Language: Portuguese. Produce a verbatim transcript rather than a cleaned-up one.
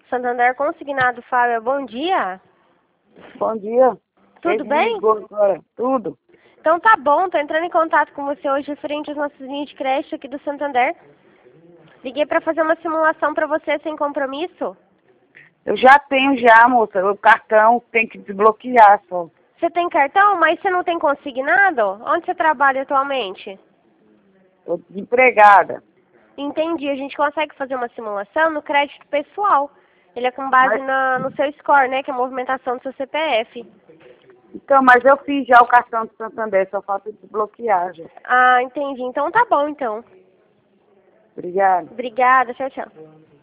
Santander Consignado, Fábio, bom dia. Bom dia. Tudo Ele bem? ligou agora. Tudo. Então tá bom, tô entrando em contato com você hoje referente às nossas linhas de crédito aqui do Santander. Liguei para fazer uma simulação para você sem compromisso. Eu já tenho já, moça. O cartão tem que desbloquear só. Você tem cartão, mas você não tem consignado? Onde você trabalha atualmente? Tô desempregada. Entendi, a gente consegue fazer uma simulação no crédito pessoal. Ele é com base Mas, na, no seu score, né, que é a movimentação do seu C P F. então, mas eu fiz já o cartão do Santander, só falta desbloquear já. Ah, entendi. Então tá bom, então. Obrigada. Obrigada, tchau, tchau.